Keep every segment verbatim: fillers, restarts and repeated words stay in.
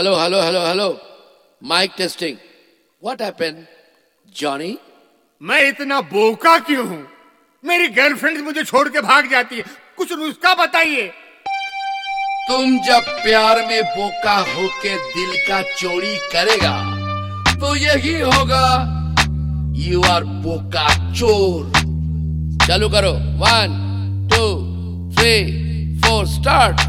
Hello, hello, hello, hello. Mic testing. What happened, Johnny? मैं इतना बोका क्यों हूँ? मेरी गर्लफ्रेंड मुझे छोड़ के भाग जाती है। कुछ नुस्खा बताइए। तुम जब प्यार में बोका होके दिल का चोरी करेगा तो यही होगा, यू आर बोका चोर। चालू करो। One two three four start.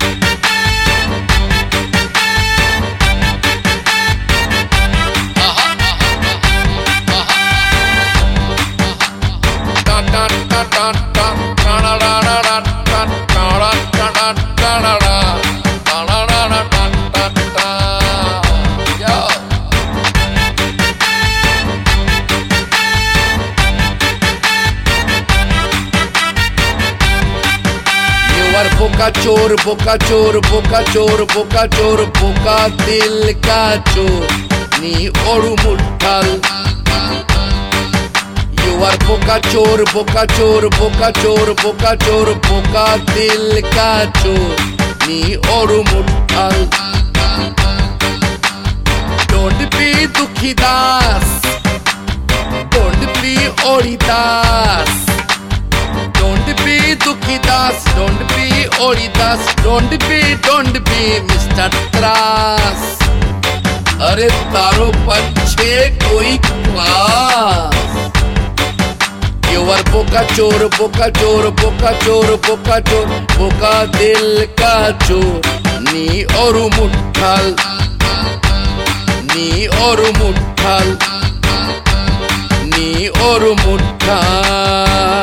बोका चोर बोका चोर बोका चोर बोका चोर बोका दिल का चोर नी ओडू मुट्ठल। You are बोका चोर बोका चोर बोका चोर बोका चोर बोका दिल का चोर नी ओडू मुट्ठल। Don't be दुखी दास, don't be ओडी दास, don't be दुखी दास, don't be ओडी दास, don't be don't be mister त्रास। अरे तारो पंछे कोई क्लास। You are बोका चोर बोका चोर बोका चोर बोका चोर बोका दिल का चोर नी ओरू मुट्ठल, नी ओरू मुट्ठल, नी ओरू मुट्ठल।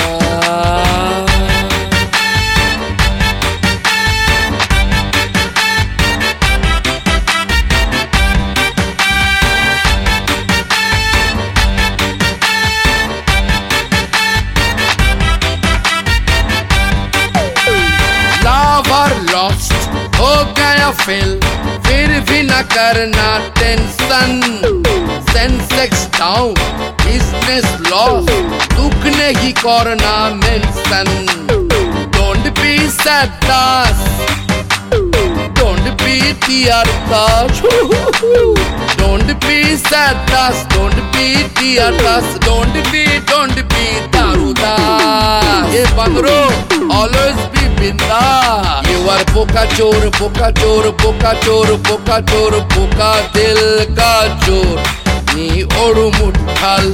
लॉस्ट हो गया फेल, फिर भी न करना tension. Sensex down, business loss, दुख नहीं करना मेंशन। डोंट बी सैड दास, डोंट बी टीआर दास, डोंट बी सैड दास, डोंट बी टीआर दास, डोंट बी डोंट बी दारू दास। ये बंदरो ऑलवेज बी बिंदा। You are बोका चोर बोका चोर बोका चोर बोका चोर बोका दिल का चोर नी ओडू मुट्ठल,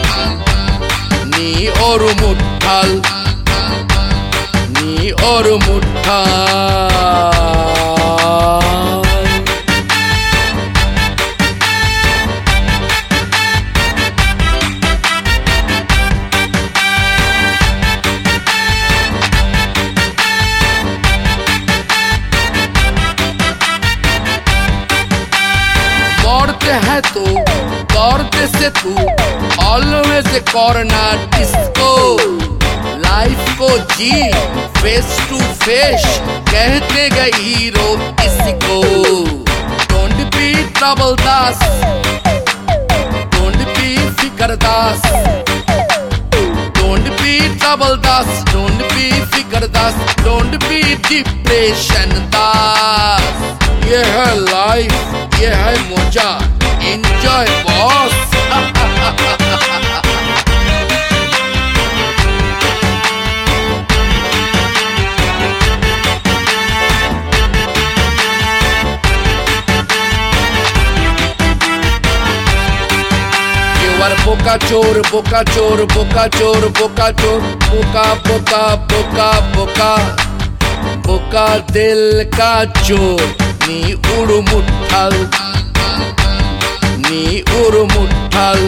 नी ओडू मुट्ठल, नी ओडू मुट्ठल। दौड़ते है तो दौड़ते से तू ऑलवेज करना डिस्को। लाइफ को जी फेस टू फेस कहते गए हीरो इसको। डोंट बी ट्रबल दास, डोंट बी फिकर दास, डोंट बी ट्रबल दास, डोंट बी फिकर दास, डोंट बी डिप्रेशन दास। ये है लाइफ, ये है मजा, एंजॉय बॉस। You are बोका चोर बोका चोर बोका चोर बोका चोर बोका बोका बोका बोका बोका दिल का चोर नी ओडू मुट्ठल, नी ओडू मुट्ठल,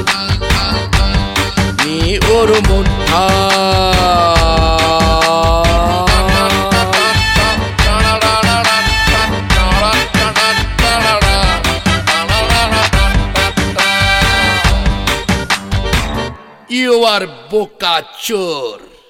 नी ओडू मुट्ठल। You are बोका चोर।